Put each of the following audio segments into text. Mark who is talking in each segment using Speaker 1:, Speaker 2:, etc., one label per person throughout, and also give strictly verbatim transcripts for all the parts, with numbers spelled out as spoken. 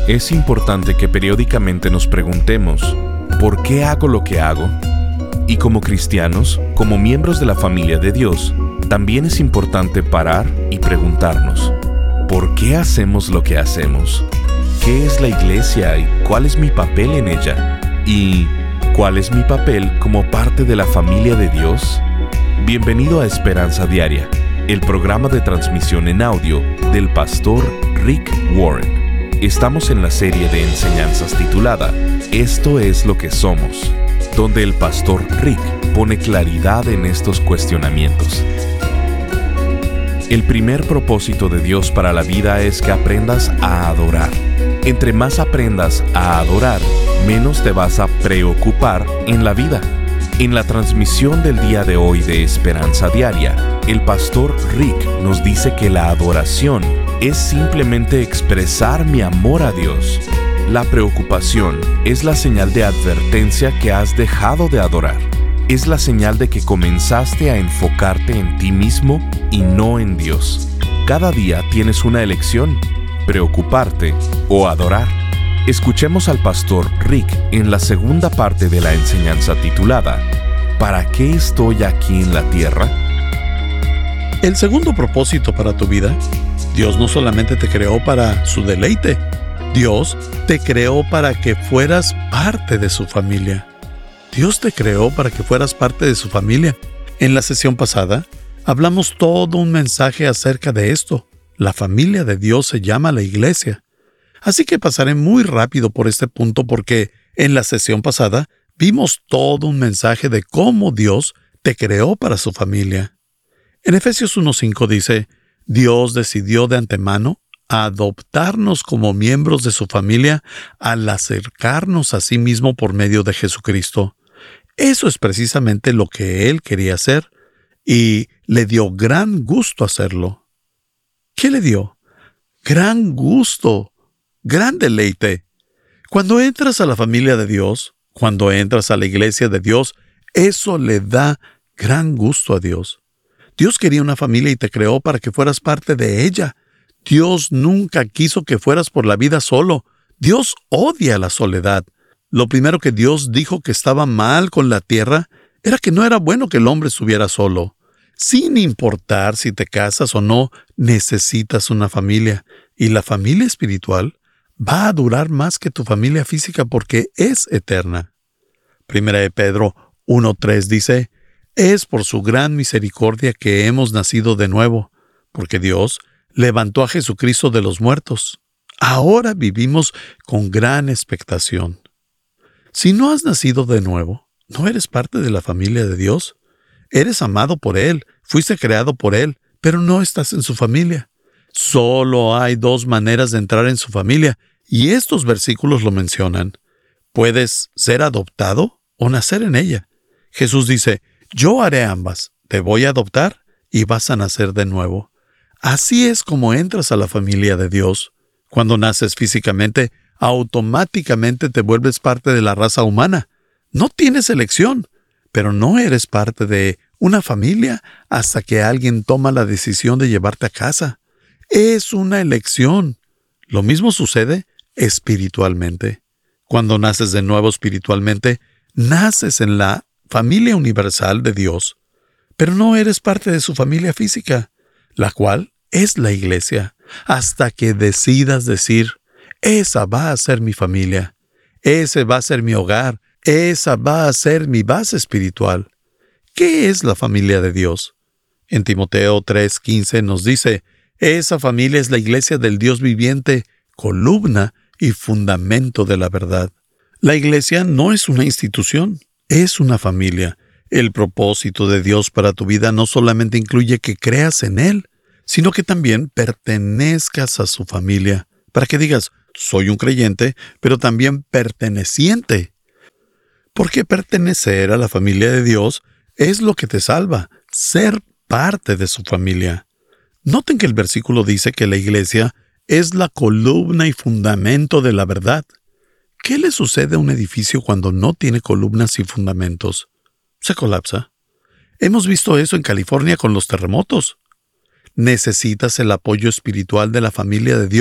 Speaker 1: Es importante que periódicamente nos preguntemos, ¿por qué hago lo que hago? Y como cristianos, como miembros de la familia de Dios, también es importante parar y preguntarnos, ¿por qué hacemos lo que hacemos? ¿Qué es la iglesia y cuál es mi papel en ella? ¿Y cuál es mi papel como parte de la familia de Dios? Bienvenido a Esperanza Diaria, el programa de transmisión en audio del pastor Rick Warren. Estamos en la serie de enseñanzas titulada Esto es lo que somos, donde el pastor Rick pone claridad en estos cuestionamientos. El primer propósito de Dios para la vida es que aprendas a adorar. Entre más aprendas a adorar, menos te vas a preocupar en la vida. En la transmisión del día de hoy de Esperanza Diaria, el pastor Rick nos dice que la adoración es simplemente expresar mi amor a Dios. La preocupación es la señal de advertencia que has dejado de adorar. Es la señal de que comenzaste a enfocarte en ti mismo y no en Dios. Cada día tienes una elección, preocuparte o adorar. Escuchemos al pastor Rick en la segunda parte de la enseñanza titulada ¿Para qué estoy aquí en la tierra?
Speaker 2: El segundo propósito para tu vida, Dios no solamente te creó para su deleite, Dios te creó para que fueras parte de su familia. Dios te creó para que fueras parte de su familia. En la sesión pasada, hablamos todo un mensaje acerca de esto. La familia de Dios se llama la iglesia. Así que pasaré muy rápido por este punto porque en la sesión pasada vimos todo un mensaje de cómo Dios te creó para su familia. En Efesios uno cinco dice, Dios decidió de antemano adoptarnos como miembros de su familia al acercarnos a sí mismo por medio de Jesucristo. Eso es precisamente lo que Él quería hacer y le dio gran gusto hacerlo. ¿Qué le dio? Gran gusto, gran deleite. Cuando entras a la familia de Dios, cuando entras a la iglesia de Dios, eso le da gran gusto a Dios. Dios quería una familia y te creó para que fueras parte de ella. Dios nunca quiso que fueras por la vida solo. Dios odia la soledad. Lo primero que Dios dijo que estaba mal con la tierra era que no era bueno que el hombre estuviera solo. Sin importar si te casas o no, necesitas una familia. Y la familia espiritual va a durar más que tu familia física porque es eterna. Primera de Pedro uno tres dice, es por su gran misericordia que hemos nacido de nuevo, porque Dios levantó a Jesucristo de los muertos. Ahora vivimos con gran expectación. Si no has nacido de nuevo, no eres parte de la familia de Dios. Eres amado por Él, fuiste creado por Él, pero no estás en su familia. Solo hay dos maneras de entrar en su familia, y estos versículos lo mencionan. Puedes ser adoptado o nacer en ella. Jesús dice, yo haré ambas, te voy a adoptar y vas a nacer de nuevo. Así es como entras a la familia de Dios. Cuando naces físicamente, automáticamente te vuelves parte de la raza humana. No tienes elección, pero no eres parte de una familia hasta que alguien toma la decisión de llevarte a casa. Es una elección. Lo mismo sucede espiritualmente. Cuando naces de nuevo espiritualmente, naces en la familia universal de Dios, pero no eres parte de su familia física, la cual es la iglesia, hasta que decidas decir, esa va a ser mi familia, ese va a ser mi hogar, esa va a ser mi base espiritual. ¿Qué es la familia de Dios? En Timoteo tres quince nos dice, esa familia es la iglesia del Dios viviente, columna y fundamento de la verdad. La iglesia no es una institución, es una familia. El propósito de Dios para tu vida no solamente incluye que creas en Él, sino que también pertenezcas a su familia, para que digas, soy un creyente, pero también perteneciente. Porque pertenecer a la familia de Dios es lo que te salva, ser parte de su familia. Noten que el versículo dice que la iglesia es la columna y fundamento de la verdad. ¿Qué le sucede a un edificio cuando no tiene columnas y fundamentos? Se colapsa. Hemos visto eso en California con los terremotos. Necesitas el apoyo espiritual de la familia de Dios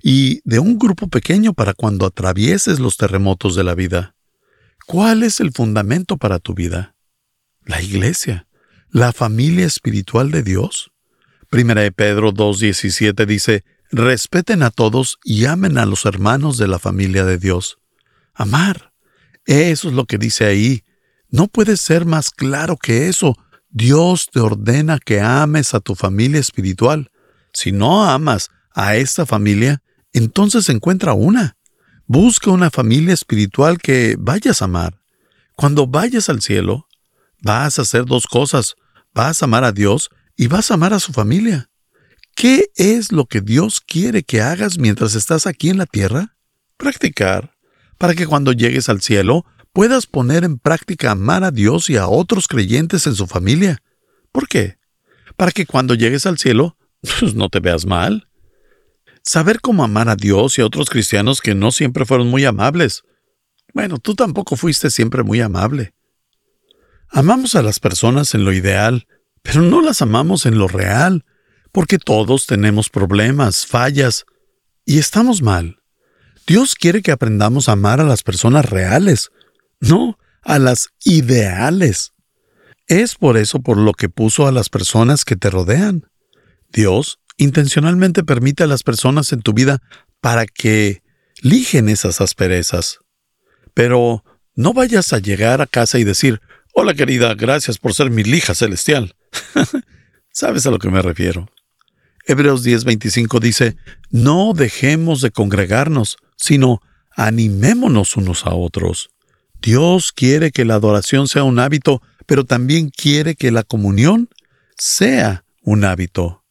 Speaker 2: y de un grupo pequeño para cuando atravieses los terremotos de la vida. ¿Cuál es el fundamento para tu vida? La iglesia, la familia espiritual de Dios. Primera de Pedro dos diecisiete dice, respeten a todos y amen a los hermanos de la familia de Dios. Amar. Eso es lo que dice ahí. No puede ser más claro que eso. Dios te ordena que ames a tu familia espiritual. Si no amas a esta familia, entonces encuentra una. Busca una familia espiritual que vayas a amar. Cuando vayas al cielo, vas a hacer dos cosas. Vas a amar a Dios y vas a amar a su familia. ¿Qué es lo que Dios quiere que hagas mientras estás aquí en la tierra? Practicar, para que cuando llegues al cielo puedas poner en práctica amar a Dios y a otros creyentes en su familia. ¿Por qué? Para que cuando llegues al cielo, pues no te veas mal. Saber cómo amar a Dios y a otros cristianos que no siempre fueron muy amables. Bueno, tú tampoco fuiste siempre muy amable. Amamos a las personas en lo ideal, pero no las amamos en lo real, porque todos tenemos problemas, fallas, y estamos mal. Dios quiere que aprendamos a amar a las personas reales, no a las ideales. Es por eso por lo que puso a las personas que te rodean. Dios intencionalmente permite a las personas en tu vida para que lijen esas asperezas. Pero no vayas a llegar a casa y decir, hola querida, gracias por ser mi lija celestial. ¿Sabes a lo que me refiero? Hebreos diez veinticinco dice, no dejemos de congregarnos, sino animémonos unos a otros. Dios quiere que la adoración sea un hábito, pero también quiere que la comunión sea un hábito.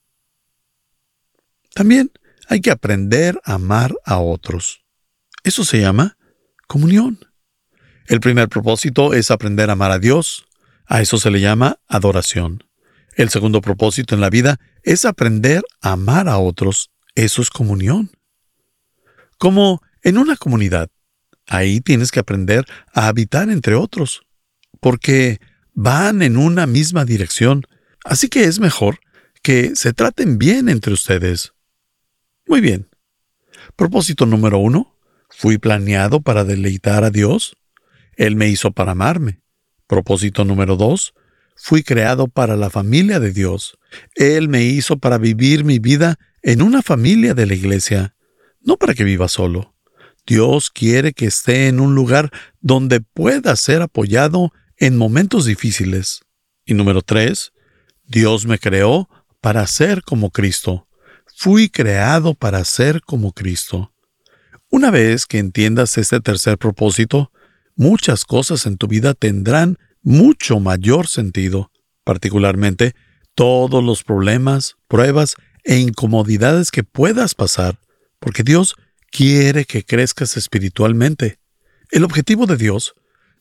Speaker 2: También hay que aprender a amar a otros. Eso se llama comunión. El primer propósito es aprender a amar a Dios. A eso se le llama adoración. El segundo propósito en la vida es aprender a amar a otros. Eso es comunión. Como en una comunidad, ahí tienes que aprender a habitar entre otros, porque van en una misma dirección, así que es mejor que se traten bien entre ustedes. Muy bien. Propósito número uno. Fui planeado para deleitar a Dios. Él me hizo para amarme. Propósito número dos. Fui creado para la familia de Dios. Él me hizo para vivir mi vida en una familia de la iglesia, no para que viva solo. Dios quiere que esté en un lugar donde pueda ser apoyado en momentos difíciles. Y número tres. Dios me creó para ser como Cristo. Fui creado para ser como Cristo. Una vez que entiendas este tercer propósito, muchas cosas en tu vida tendrán mucho mayor sentido, particularmente todos los problemas, pruebas e incomodidades que puedas pasar, porque Dios quiere que crezcas espiritualmente. El objetivo de Dios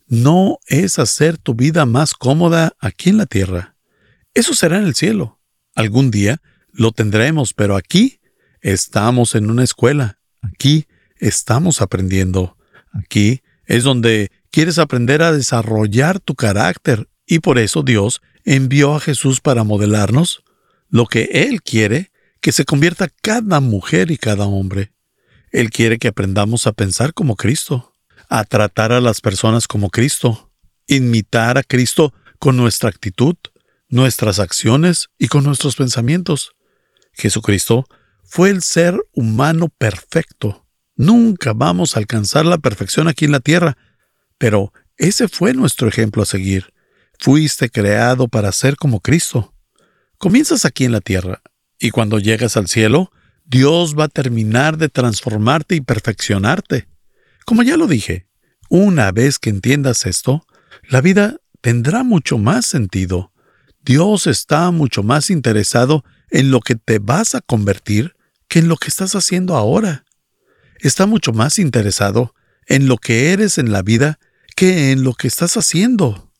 Speaker 2: no es hacer tu vida más cómoda aquí en la tierra. Eso será en el cielo. Algún día lo tendremos, pero aquí estamos en una escuela. Aquí estamos aprendiendo. Aquí es donde quieres aprender a desarrollar tu carácter, y por eso Dios envió a Jesús para modelarnos lo que Él quiere que se convierta cada mujer y cada hombre. Él quiere que aprendamos a pensar como Cristo, a tratar a las personas como Cristo, imitar a Cristo con nuestra actitud, nuestras acciones y con nuestros pensamientos. Jesucristo fue el ser humano perfecto. Nunca vamos a alcanzar la perfección aquí en la tierra, pero ese fue nuestro ejemplo a seguir. Fuiste creado para ser como Cristo. Comienzas aquí en la tierra, y cuando llegas al cielo, Dios va a terminar de transformarte y perfeccionarte. Como ya lo dije, una vez que entiendas esto, la vida tendrá mucho más sentido. Dios está mucho más interesado en lo que te vas a convertir que en lo que estás haciendo ahora. Está mucho más interesado en lo que eres en la vida que en lo que estás haciendo.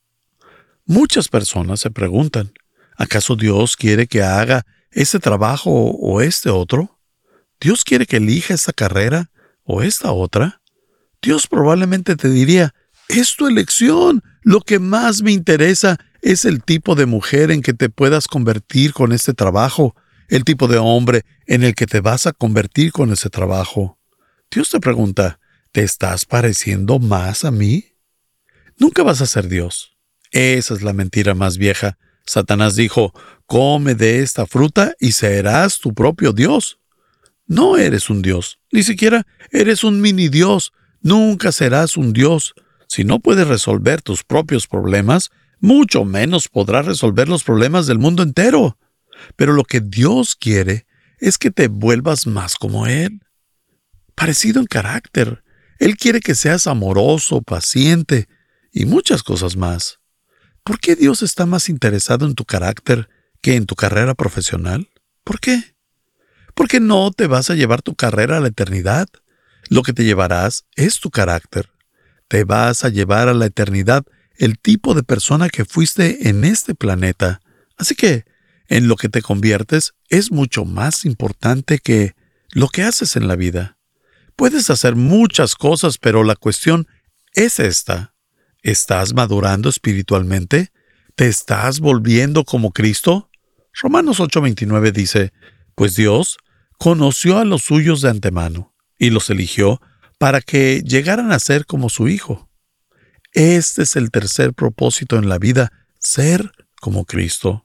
Speaker 2: Muchas personas se preguntan, ¿acaso Dios quiere que haga este trabajo o este otro? ¿Dios quiere que elija esta carrera o esta otra? Dios probablemente te diría, es tu elección. Lo que más me interesa es el tipo de mujer en que te puedas convertir con este trabajo, el tipo de hombre en el que te vas a convertir con ese trabajo. Dios te pregunta, ¿te estás pareciendo más a mí? Nunca vas a ser Dios. Esa es la mentira más vieja. Satanás dijo, come de esta fruta y serás tu propio Dios. No eres un Dios, ni siquiera eres un mini Dios. Nunca serás un Dios. Si no puedes resolver tus propios problemas, mucho menos podrás resolver los problemas del mundo entero. Pero lo que Dios quiere es que te vuelvas más como Él. Parecido en carácter. Él quiere que seas amoroso, paciente y muchas cosas más. ¿Por qué Dios está más interesado en tu carácter que en tu carrera profesional? ¿Por qué? Porque no te vas a llevar tu carrera a la eternidad. Lo que te llevarás es tu carácter. Te vas a llevar a la eternidad el tipo de persona que fuiste en este planeta. Así que, en lo que te conviertes es mucho más importante que lo que haces en la vida. Puedes hacer muchas cosas, pero la cuestión es esta. ¿Estás madurando espiritualmente? ¿Te estás volviendo como Cristo? Romanos ocho veintinueve dice, pues Dios conoció a los suyos de antemano y los eligió para que llegaran a ser como su Hijo. Este es el tercer propósito en la vida, ser como Cristo.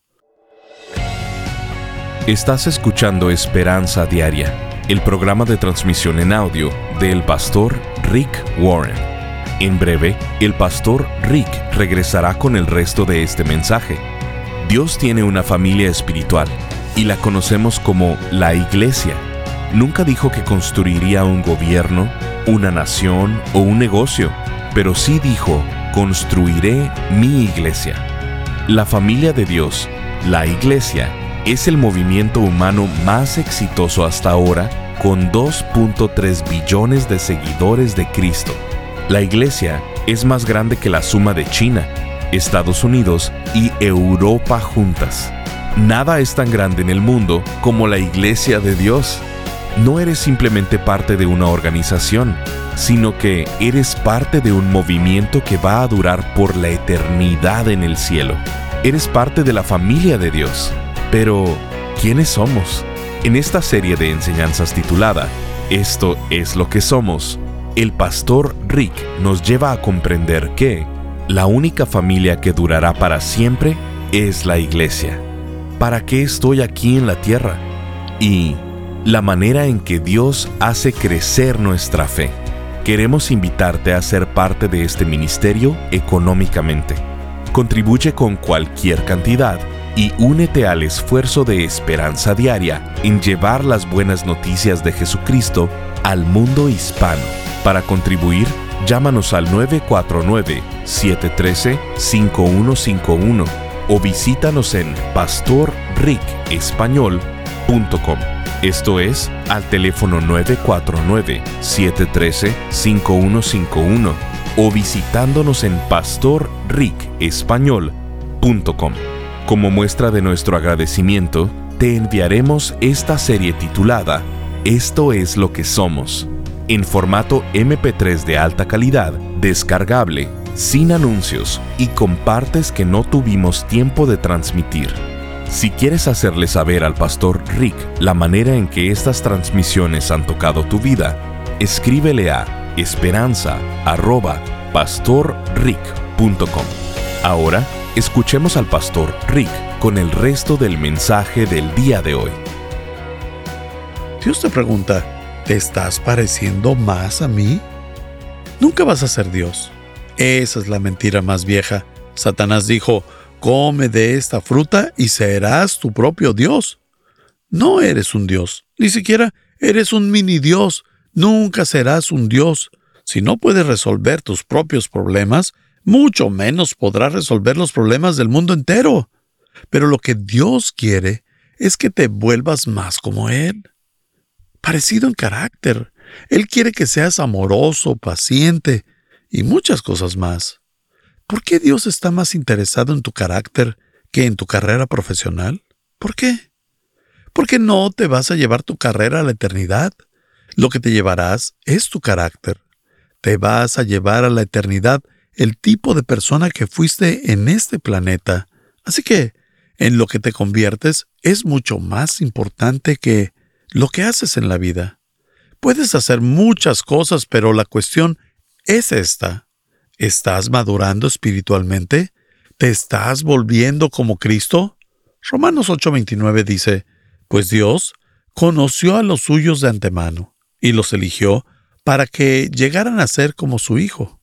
Speaker 1: Estás escuchando Esperanza Diaria, el programa de transmisión en audio del pastor Rick Warren. En breve, el pastor Rick regresará con el resto de este mensaje. Dios tiene una familia espiritual y la conocemos como la Iglesia. Nunca dijo que construiría un gobierno, una nación o un negocio, pero sí dijo, construiré mi iglesia. La familia de Dios, la Iglesia, es el movimiento humano más exitoso hasta ahora, con dos punto tres billones de seguidores de Cristo. La Iglesia es más grande que la suma de China, Estados Unidos y Europa juntas. Nada es tan grande en el mundo como la Iglesia de Dios. No eres simplemente parte de una organización, sino que eres parte de un movimiento que va a durar por la eternidad en el cielo. Eres parte de la familia de Dios. Pero, ¿quiénes somos? En esta serie de enseñanzas titulada Esto es lo que somos, el pastor Rick nos lleva a comprender que la única familia que durará para siempre es la Iglesia. ¿Para qué estoy aquí en la tierra? Y la manera en que Dios hace crecer nuestra fe. Queremos invitarte a ser parte de este ministerio económicamente. Contribuye con cualquier cantidad y únete al esfuerzo de Esperanza Diaria en llevar las buenas noticias de Jesucristo al mundo hispano. Para contribuir, llámanos al nueve cuatro nueve, siete uno tres, cinco uno cinco uno o visítanos en pastor rick español punto com. Esto es, al teléfono nueve cuatro nueve, siete uno tres, cinco uno cinco uno o visitándonos en pastor rick español punto com. Como muestra de nuestro agradecimiento, te enviaremos esta serie titulada Esto es lo que somos, en formato eme pe tres de alta calidad, descargable, sin anuncios y con partes que no tuvimos tiempo de transmitir. Si quieres hacerle saber al pastor Rick la manera en que estas transmisiones han tocado tu vida, escríbele a esperanza arroba pastor rick punto com. Ahora, escuchemos al pastor Rick con el resto del mensaje del día de hoy.
Speaker 2: Dios te pregunta, ¿te estás pareciendo más a mí? Nunca vas a ser Dios. Esa es la mentira más vieja. Satanás dijo, come de esta fruta y serás tu propio Dios. No eres un Dios, ni siquiera eres un mini Dios. Nunca serás un Dios. Si no puedes resolver tus propios problemas, mucho menos podrás resolver los problemas del mundo entero. Pero lo que Dios quiere es que te vuelvas más como Él. Parecido en carácter. Él quiere que seas amoroso, paciente y muchas cosas más. ¿Por qué Dios está más interesado en tu carácter que en tu carrera profesional? ¿Por qué? Porque no te vas a llevar tu carrera a la eternidad. Lo que te llevarás es tu carácter. Te vas a llevar a la eternidad el tipo de persona que fuiste en este planeta. Así que, en lo que te conviertes es mucho más importante que lo que haces en la vida. Puedes hacer muchas cosas, pero la cuestión es esta. ¿Estás madurando espiritualmente? ¿Te estás volviendo como Cristo? Romanos ocho veintinueve dice, pues Dios conoció a los suyos de antemano y los eligió para que llegaran a ser como su Hijo.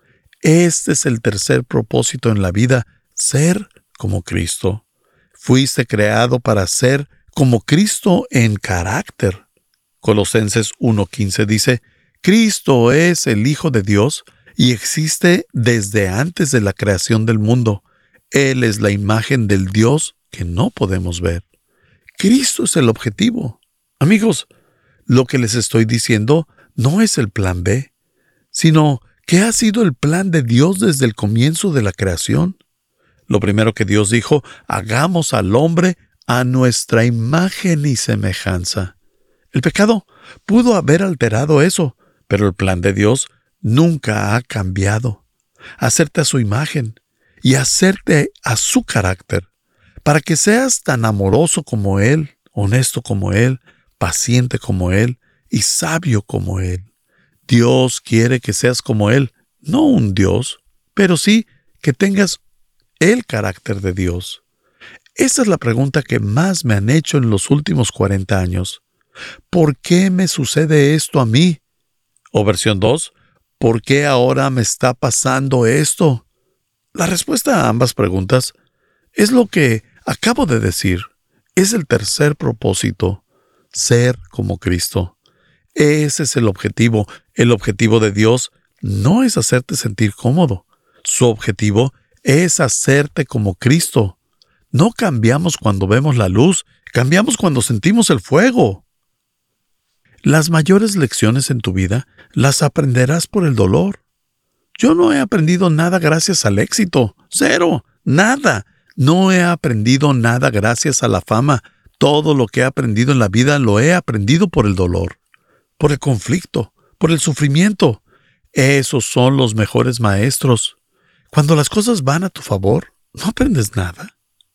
Speaker 2: Este es el tercer propósito en la vida, ser como Cristo. Fuiste creado para ser como Cristo en carácter. Colosenses uno quince dice, Cristo es el Hijo de Dios y existe desde antes de la creación del mundo. Él es la imagen del Dios que no podemos ver. Cristo es el objetivo. Amigos, lo que les estoy diciendo no es el plan B, sino que ha sido el plan de Dios desde el comienzo de la creación. Lo primero que Dios dijo, hagamos al hombre a nuestra imagen y semejanza. El pecado pudo haber alterado eso, pero el plan de Dios nunca ha cambiado. Hacerte a su imagen y hacerte a su carácter, para que seas tan amoroso como Él, honesto como Él, paciente como Él y sabio como Él. Dios quiere que seas como Él, no un Dios, pero sí que tengas el carácter de Dios. Esa es la pregunta que más me han hecho en los últimos cuarenta años. ¿Por qué me sucede esto a mí? O versión dos, ¿por qué ahora me está pasando esto? La respuesta a ambas preguntas es lo que acabo de decir. Es el tercer propósito, ser como Cristo. Ese es el objetivo. El objetivo de Dios no es hacerte sentir cómodo. Su objetivo es hacerte como Cristo. No cambiamos cuando vemos la luz, cambiamos cuando sentimos el fuego. Las mayores lecciones en tu vida las aprenderás por el dolor. Yo no he aprendido nada gracias al éxito. Cero. Nada. No he aprendido nada gracias a la fama. Todo lo que he aprendido en la vida lo he aprendido por el dolor, por el conflicto, por el sufrimiento. Esos son los mejores maestros. Cuando las cosas van a tu favor, no aprendes nada.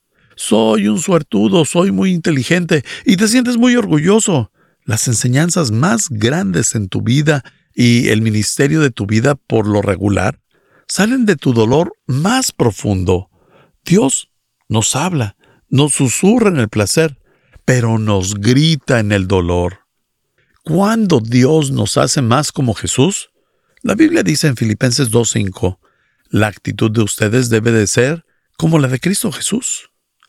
Speaker 2: Soy un suertudo, soy muy inteligente y te sientes muy orgulloso. Las enseñanzas más grandes en tu vida y el ministerio de tu vida por lo regular salen de tu dolor más profundo. Dios nos habla, nos susurra en el placer, pero nos grita en el dolor. ¿Cuándo Dios nos hace más como Jesús? La Biblia dice en Filipenses dos cinco, la actitud de ustedes debe de ser como la de Cristo Jesús.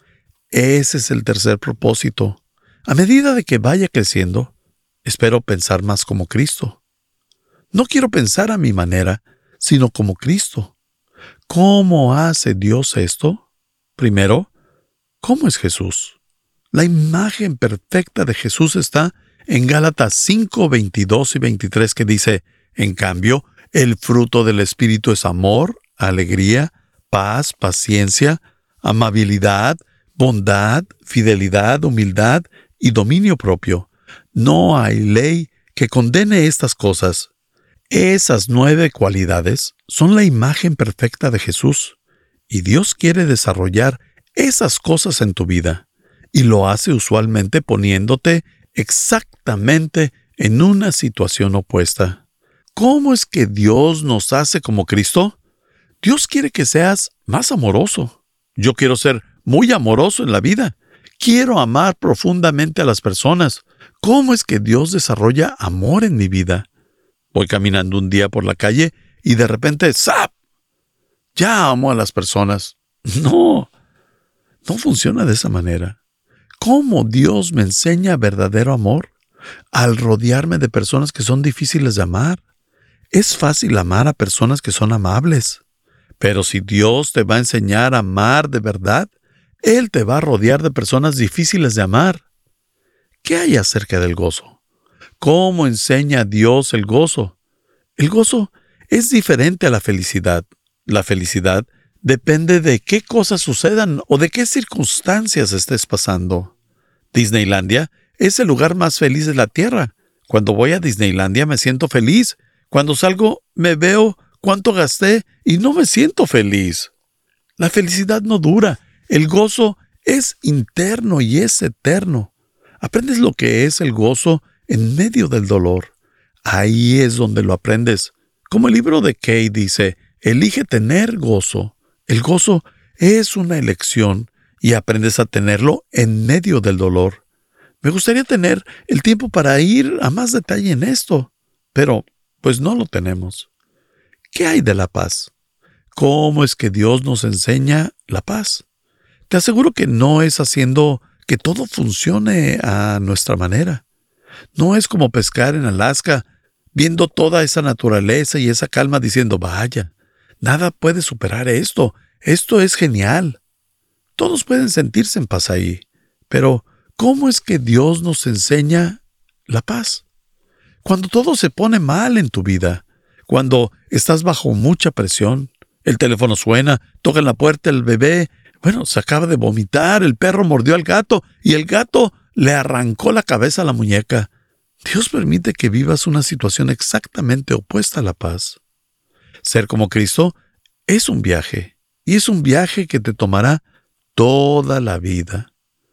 Speaker 2: Ese es el tercer propósito. A medida de que vaya creciendo, espero pensar más como Cristo. No quiero pensar a mi manera, sino como Cristo. ¿Cómo hace Dios esto? Primero, ¿cómo es Jesús? La imagen perfecta de Jesús está en Gálatas cinco, veintidós y veintitrés, que dice, en cambio, el fruto del Espíritu es amor, alegría, paz, paciencia, amabilidad, bondad, fidelidad, humildad y dominio propio. No hay ley que condene estas cosas. Esas nueve cualidades son la imagen perfecta de Jesús, y Dios quiere desarrollar esas cosas en tu vida, y lo hace usualmente poniéndote exactamente en una situación opuesta. ¿Cómo es que Dios nos hace como Cristo? Dios quiere que seas más amoroso. Yo quiero ser muy amoroso en la vida. Quiero amar profundamente a las personas. ¿Cómo es que Dios desarrolla amor en mi vida? Voy caminando un día por la calle y de repente, ¡zap!, ya amo a las personas. No, no funciona de esa manera. ¿Cómo Dios me enseña verdadero amor? Al rodearme de personas que son difíciles de amar. Es fácil amar a personas que son amables. Pero si Dios te va a enseñar a amar de verdad, Él te va a rodear de personas difíciles de amar. ¿Qué hay acerca del gozo? ¿Cómo enseña Dios el gozo? El gozo es diferente a la felicidad. La felicidad depende de qué cosas sucedan o de qué circunstancias estés pasando. Disneylandia es el lugar más feliz de la tierra. Cuando voy a Disneylandia me siento feliz. Cuando salgo me veo cuánto gasté y no me siento feliz. La felicidad no dura. El gozo Es interno y es eterno. Aprendes lo que es el gozo en medio del dolor. Ahí es donde lo aprendes. Como el libro de Kay dice, elige tener gozo. El gozo es una elección y aprendes a tenerlo en medio del dolor. Me gustaría tener el tiempo para ir a más detalle en esto, pero pues no lo tenemos. ¿Qué hay de la paz? ¿Cómo es que Dios nos enseña la paz? Te aseguro que no es haciendo que todo funcione a nuestra manera. No es como pescar en Alaska, viendo toda esa naturaleza y esa calma diciendo, vaya, nada puede superar esto, esto es genial. Todos pueden sentirse en paz ahí, pero ¿cómo es que Dios nos enseña la paz? Cuando todo se pone mal en tu vida, cuando estás bajo mucha presión, el teléfono suena, tocan la puerta el bebé, bueno, se acaba de vomitar, el perro mordió al gato y el gato le arrancó la cabeza a la muñeca. Dios permite que vivas una situación exactamente opuesta a la paz. Ser como Cristo es un viaje, y es un viaje que te tomará toda la vida.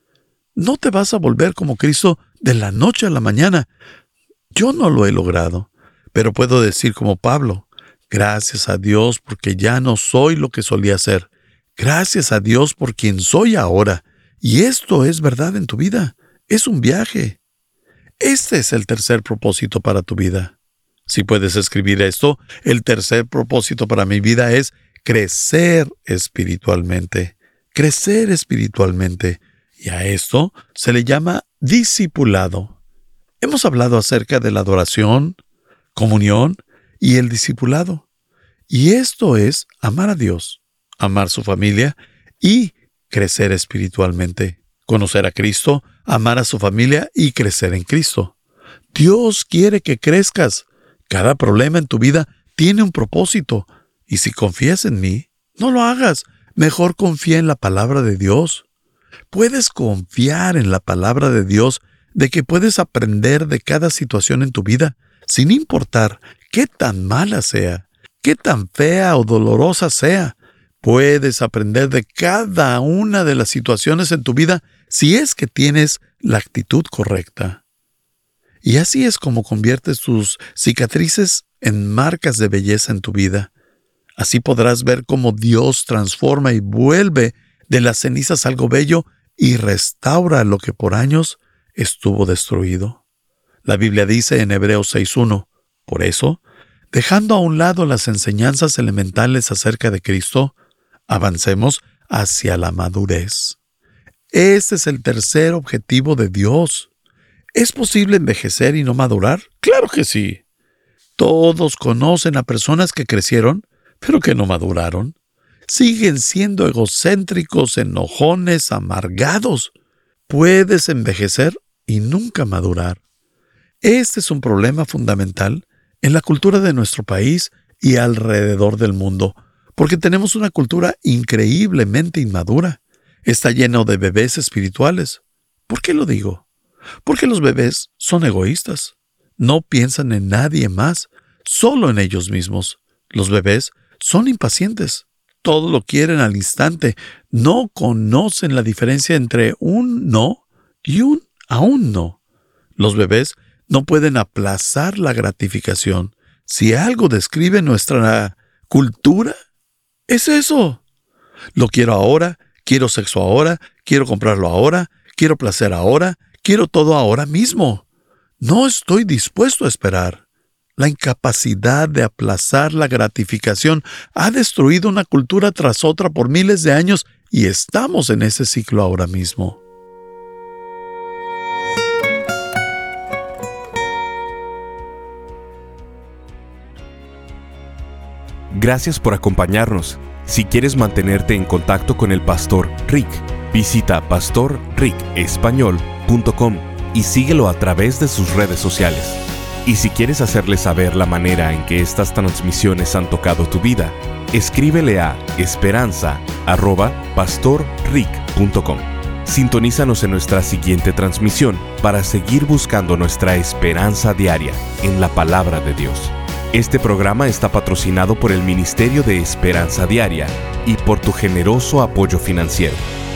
Speaker 2: No te vas a volver como Cristo de la noche a la mañana. Yo no lo he logrado, pero puedo decir como Pablo, gracias a Dios porque ya no soy lo que solía ser. Gracias a Dios por quien soy ahora. Y esto es verdad en tu vida. Es un viaje. Este es el tercer propósito para tu vida. Si puedes escribir esto, el tercer propósito para mi vida es crecer espiritualmente. Crecer espiritualmente. Y a esto se le llama discipulado. Hemos hablado acerca de la adoración, comunión y el discipulado. Y esto es amar a Dios, amar su familia y crecer espiritualmente. Conocer a Cristo, amar a su familia y crecer en Cristo. Dios quiere que crezcas. Cada problema en tu vida tiene un propósito. Y si confías en mí, no lo hagas. Mejor confía en la palabra de Dios. Puedes confiar en la palabra de Dios de que puedes aprender de cada situación en tu vida, sin importar qué tan mala sea, qué tan fea o dolorosa sea. Puedes aprender de cada una de las situaciones en tu vida si es que tienes la actitud correcta. Y así es como conviertes tus cicatrices en marcas de belleza en tu vida. Así podrás ver cómo Dios transforma y vuelve de las cenizas algo bello y restaura lo que por años estuvo destruido. La Biblia dice en Hebreos seis uno, por eso, dejando a un lado las enseñanzas elementales acerca de Cristo, avancemos hacia la madurez. Este es el tercer objetivo de Dios. ¿Es posible envejecer y no madurar? ¡Claro que sí! Todos conocen a personas que crecieron, pero que no maduraron. Siguen siendo egocéntricos, enojones, amargados. Puedes envejecer y nunca madurar. Este es un problema fundamental en la cultura de nuestro país y alrededor del mundo, porque tenemos una cultura increíblemente inmadura. Está lleno de bebés espirituales. ¿Por qué lo digo? Porque los bebés son egoístas. No piensan en nadie más, solo en ellos mismos. Los bebés son impacientes. Todo lo quieren al instante. No conocen la diferencia entre un no y un aún no. Los bebés no pueden aplazar la gratificación. Si algo describe nuestra cultura, es eso. Lo quiero ahora, quiero sexo ahora, quiero comprarlo ahora, quiero placer ahora, quiero todo ahora mismo. No estoy dispuesto a esperar. La incapacidad de aplazar la gratificación ha destruido una cultura tras otra por miles de años y estamos en ese ciclo ahora mismo.
Speaker 1: Gracias por acompañarnos. Si quieres mantenerte en contacto con el Pastor Rick, visita pastor rick español punto com y síguelo a través de sus redes sociales. Y si quieres hacerle saber la manera en que estas transmisiones han tocado tu vida, escríbele a esperanza arroba pastor rick punto com. Sintonízanos en nuestra siguiente transmisión para seguir buscando nuestra esperanza diaria en la palabra de Dios. Este programa está patrocinado por el Ministerio de Esperanza Diaria y por tu generoso apoyo financiero.